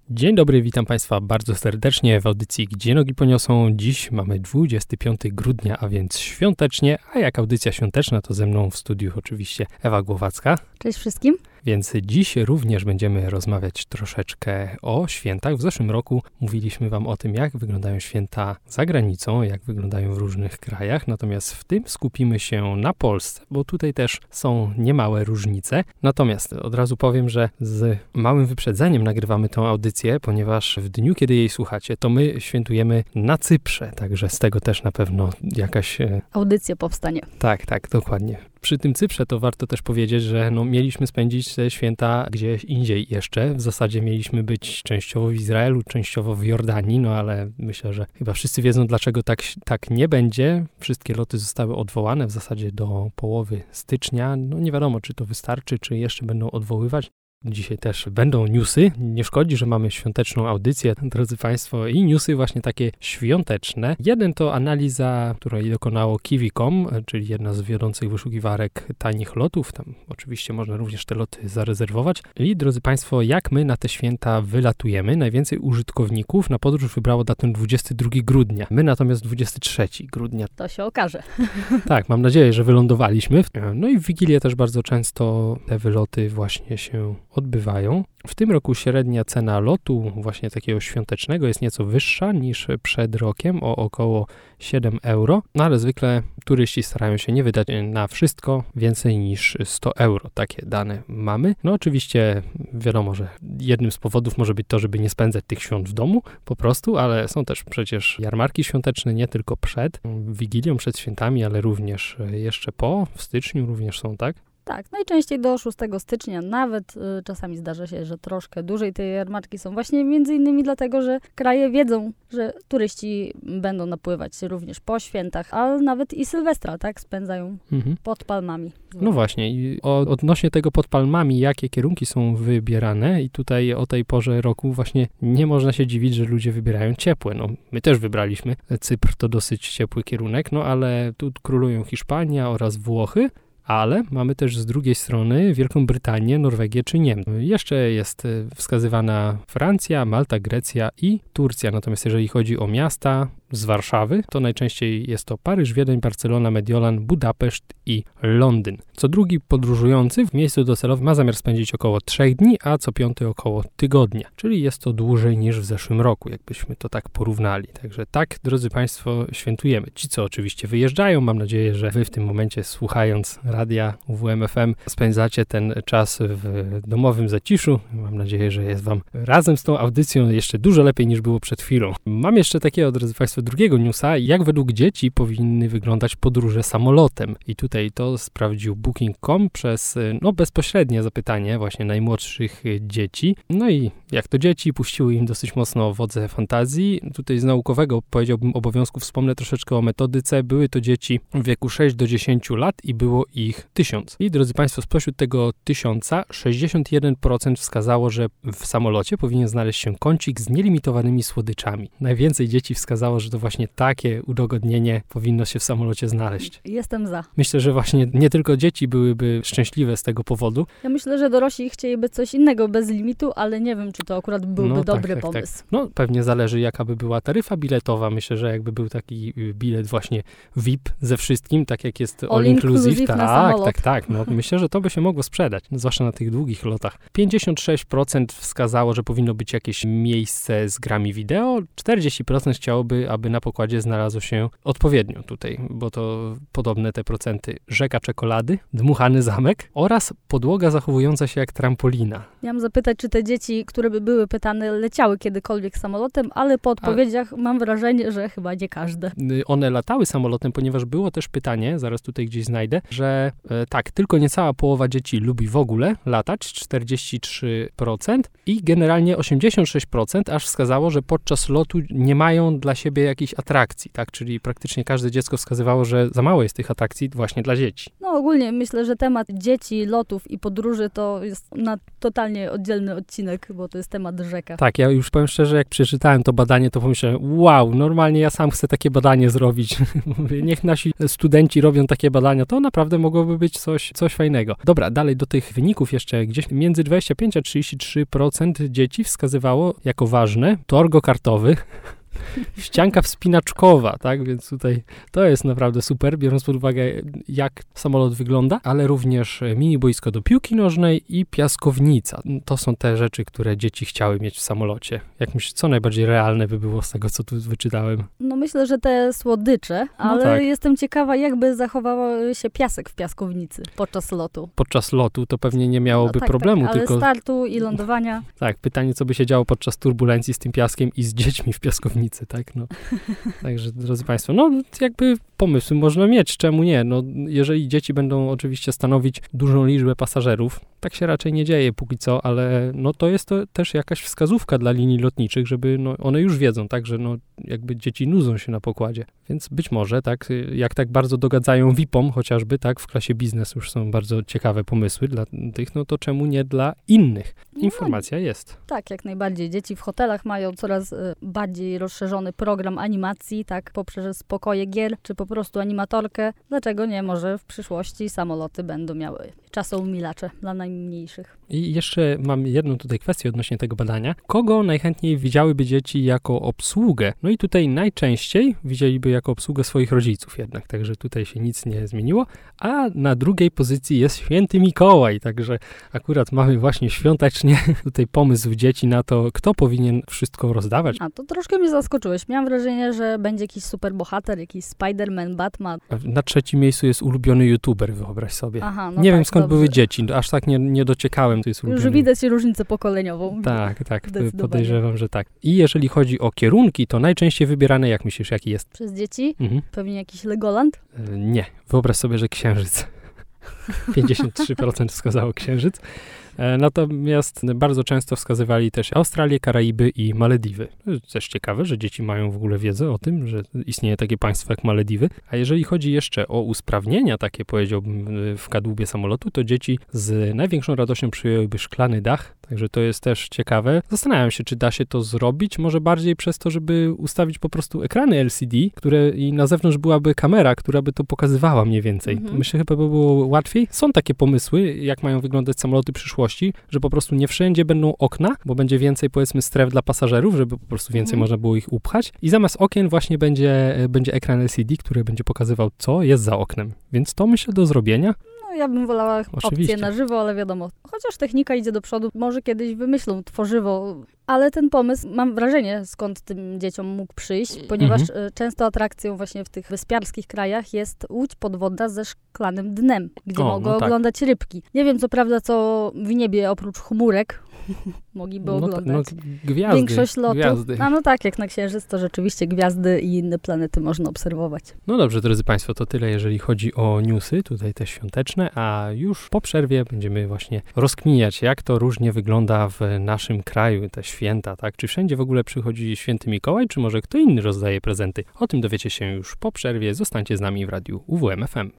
Dzień dobry, witam Państwa bardzo serdecznie w audycji Gdzie Nogi Poniosą. Dziś mamy 25 grudnia, a więc świątecznie, a jak audycja świąteczna, to ze mną w studiu oczywiście Ewa Głowacka. Cześć wszystkim. Więc dziś również będziemy rozmawiać troszeczkę o świętach. W zeszłym roku mówiliśmy Wam o tym, jak wyglądają święta za granicą, jak wyglądają w różnych krajach, natomiast w tym skupimy się na Polsce, bo tutaj też są niemałe różnice. Natomiast od razu powiem, że z małym wyprzedzeniem nagrywamy tę audycję, ponieważ w dniu, kiedy jej słuchacie, to my świętujemy na Cyprze, także z tego też na pewno jakaś... Audycja powstanie. Tak, dokładnie. Przy tym Cyprze to warto też powiedzieć, że mieliśmy spędzić te święta gdzieś indziej jeszcze. W zasadzie mieliśmy być częściowo w Izraelu, częściowo w Jordanii, ale myślę, że chyba wszyscy wiedzą, dlaczego tak nie będzie. Wszystkie loty zostały odwołane w zasadzie do połowy stycznia. Nie wiadomo, czy to wystarczy, czy jeszcze będą odwoływać. Dzisiaj też będą newsy. Nie szkodzi, że mamy świąteczną audycję, drodzy Państwo, i newsy właśnie takie świąteczne. Jeden to analiza, której dokonało Kiwi.com, czyli jedna z wiodących wyszukiwarek tanich lotów. Tam oczywiście można również te loty zarezerwować. I drodzy Państwo, jak my na te święta wylatujemy? Najwięcej użytkowników na podróż wybrało datę 22 grudnia. My natomiast 23 grudnia. To się okaże. Tak, mam nadzieję, że wylądowaliśmy. I w Wigilię też bardzo często te wyloty właśnie się odbywają. W tym roku średnia cena lotu właśnie takiego świątecznego jest nieco wyższa niż przed rokiem, o około 7 euro, ale zwykle turyści starają się nie wydać na wszystko więcej niż 100 euro. Takie dane mamy. Oczywiście wiadomo, że jednym z powodów może być to, żeby nie spędzać tych świąt w domu po prostu, ale są też przecież jarmarki świąteczne nie tylko przed Wigilią, przed świętami, ale również jeszcze w styczniu również są, tak? Tak, najczęściej do 6 stycznia, nawet czasami zdarza się, że troszkę dłużej te jarmarki są właśnie między innymi dlatego, że kraje wiedzą, że turyści będą napływać również po świętach, ale nawet i Sylwestra, tak, spędzają pod palmami. No właśnie, i odnośnie tego pod palmami, jakie kierunki są wybierane i tutaj o tej porze roku właśnie nie można się dziwić, że ludzie wybierają ciepłe. My też wybraliśmy, Cypr to dosyć ciepły kierunek, ale tu królują Hiszpania oraz Włochy. Ale mamy też z drugiej strony Wielką Brytanię, Norwegię czy Niemcy. Jeszcze jest wskazywana Francja, Malta, Grecja i Turcja. Natomiast jeżeli chodzi o miasta z Warszawy, to najczęściej jest to Paryż, Wiedeń, Barcelona, Mediolan, Budapeszt i Londyn. Co drugi podróżujący w miejscu docelowym ma zamiar spędzić około 3 dni, a co piąty około tygodnia. Czyli jest to dłużej niż w zeszłym roku, jakbyśmy to tak porównali. Także tak, drodzy Państwo, świętujemy. Ci, co oczywiście wyjeżdżają, mam nadzieję, że Wy w tym momencie, słuchając radia UWMFM, spędzacie ten czas w domowym zaciszu. Mam nadzieję, że jest Wam razem z tą audycją jeszcze dużo lepiej niż było przed chwilą. Mam jeszcze takiego, drodzy Państwo, drugiego newsa, jak według dzieci powinny wyglądać podróże samolotem. I tutaj to sprawdził Booking.com przez bezpośrednie zapytanie właśnie najmłodszych dzieci. I jak to dzieci, puściły im dosyć mocno wodze fantazji. Tutaj z naukowego, powiedziałbym, obowiązku wspomnę troszeczkę o metodyce. Były to dzieci w wieku 6 do 10 lat i było ich 1000. I drodzy Państwo, spośród tego 1000 61% wskazało, że w samolocie powinien znaleźć się kącik z nielimitowanymi słodyczami. Najwięcej dzieci wskazało, że to właśnie takie udogodnienie powinno się w samolocie znaleźć. Jestem za. Myślę, że właśnie nie tylko dzieci byłyby szczęśliwe z tego powodu. Ja myślę, że dorośli chcieliby coś innego bez limitu, ale nie wiem, czy to akurat byłby dobry pomysł. Tak. Pewnie zależy, jaka by była taryfa biletowa. Myślę, że jakby był taki bilet właśnie VIP ze wszystkim, tak jak jest all inclusive. Tak. Myślę, że to by się mogło sprzedać, zwłaszcza na tych długich lotach. 56% wskazało, że powinno być jakieś miejsce z grami wideo. 40% chciałoby, aby na pokładzie znalazło się odpowiednio tutaj, bo to podobne te procenty: rzeka czekolady, dmuchany zamek oraz podłoga zachowująca się jak trampolina. Chciałam zapytać, czy te dzieci, które by były pytane, leciały kiedykolwiek samolotem, ale po odpowiedziach mam wrażenie, że chyba nie każde. One latały samolotem, ponieważ było też pytanie, zaraz tutaj gdzieś znajdę, że tylko niecała połowa dzieci lubi w ogóle latać, 43%, i generalnie 86% aż wskazało, że podczas lotu nie mają dla siebie jakichś atrakcji, tak? Czyli praktycznie każde dziecko wskazywało, że za mało jest tych atrakcji właśnie dla dzieci. No ogólnie myślę, że temat dzieci, lotów i podróży to jest na totalnie oddzielny odcinek, bo to jest temat rzeka. Tak, ja już powiem szczerze, jak przeczytałem to badanie, to pomyślałem, wow, normalnie ja sam chcę takie badanie zrobić. Mówię, niech nasi studenci robią takie badania, to naprawdę mogłoby być coś fajnego. Dobra, dalej do tych wyników jeszcze gdzieś między 25 a 33% dzieci wskazywało jako ważne tor go-kartowy, ścianka wspinaczkowa, tak, więc tutaj to jest naprawdę super, biorąc pod uwagę, jak samolot wygląda, ale również mini boisko do piłki nożnej i piaskownica. To są te rzeczy, które dzieci chciały mieć w samolocie. Jak myślisz, co najbardziej realne by było z tego, co tu wyczytałem? No myślę, że te słodycze, ale tak. Jestem ciekawa, jakby zachował się piasek w piaskownicy podczas lotu. Podczas lotu to pewnie nie miałoby problemu, ale tylko... startu i lądowania. Tak, pytanie, co by się działo podczas turbulencji z tym piaskiem i z dziećmi w piaskownicy, tak, no. Także, drodzy Państwo, no jakby pomysły można mieć, czemu nie? No, jeżeli dzieci będą oczywiście stanowić dużą liczbę pasażerów, tak się raczej nie dzieje póki co, ale no to jest to też jakaś wskazówka dla linii lotniczych, żeby no, one już wiedzą, tak, że no jakby dzieci nudzą się na pokładzie. Więc być może, tak, jak tak bardzo dogadzają VIP-om chociażby, tak, w klasie biznes już są bardzo ciekawe pomysły dla tych, no to czemu nie dla innych? Informacja jest. Tak, jak najbardziej. Dzieci w hotelach mają coraz bardziej rozszerzony program animacji, tak, poprzez pokoje gier, czy po prostu animatorkę. Dlaczego nie? Może w przyszłości samoloty będą miały czasoumilacze dla najmniejszych. I jeszcze mam jedną tutaj kwestię odnośnie tego badania. Kogo najchętniej widziałyby dzieci jako obsługę? No i tutaj najczęściej widzieliby jako obsługę swoich rodziców jednak, także tutaj się nic nie zmieniło. A na drugiej pozycji jest Święty Mikołaj, także akurat mamy właśnie świątecznie tutaj pomysł dzieci na to, kto powinien wszystko rozdawać. A to troszkę mnie zaskoczyłeś. Miałam wrażenie, że będzie jakiś superbohater, jakiś Spider-Man, Batman. Na trzecim miejscu jest ulubiony YouTuber, wyobraź sobie. Aha, no nie tak, wiem skąd dobrze. były dzieci, aż tak nie dociekałem, to jest ulubiony. Już widać różnicę pokoleniową. Tak, podejrzewam, że tak. I jeżeli chodzi o kierunki, to najczęściej wybierane, jak myślisz, jaki jest? Przez dzieci? Mhm. Pewnie jakiś Legoland? Nie. Wyobraź sobie, że Księżyc. 53% wskazało Księżyc. Natomiast bardzo często wskazywali też Australię, Karaiby i Malediwy. To jest też ciekawe, że dzieci mają w ogóle wiedzę o tym, że istnieje takie państwo jak Malediwy. A jeżeli chodzi jeszcze o usprawnienia, takie powiedziałbym w kadłubie samolotu, to dzieci z największą radością przyjęłyby szklany dach. Także to jest też ciekawe. Zastanawiam się, czy da się to zrobić. Może bardziej przez to, żeby ustawić po prostu ekrany LCD, które i na zewnątrz byłaby kamera, która by to pokazywała mniej więcej. Myślę, chyba by było łatwiej. Są takie pomysły, jak mają wyglądać samoloty przyszłości, że po prostu nie wszędzie będą okna, bo będzie więcej, powiedzmy, stref dla pasażerów, żeby po prostu więcej można było ich upchać. I zamiast okien właśnie będzie ekran LCD, który będzie pokazywał, co jest za oknem. Więc to myślę do zrobienia. No, ja bym wolała Oczywiście. opcję na żywo, ale wiadomo, chociaż technika idzie do przodu, może kiedyś wymyślą tworzywo, ale ten pomysł, mam wrażenie, skąd tym dzieciom mógł przyjść, ponieważ często atrakcją właśnie w tych wyspiarskich krajach jest łódź podwodna ze szklanym dnem, gdzie mogą oglądać rybki. Nie wiem, co prawda, co w niebie oprócz chmurek mogliby oglądać. Gwiazdy. Większość lotu. Gwiazdy. No tak, jak na Księżyc, to rzeczywiście gwiazdy i inne planety można obserwować. No dobrze, drodzy Państwo, to tyle, jeżeli chodzi o newsy, tutaj te świąteczne, a już po przerwie będziemy właśnie rozkminiać, jak to różnie wygląda w naszym kraju, te święta, tak? Czy wszędzie w ogóle przychodzi Święty Mikołaj, czy może kto inny rozdaje prezenty? O tym dowiecie się już po przerwie. Zostańcie z nami w radiu UWM FM.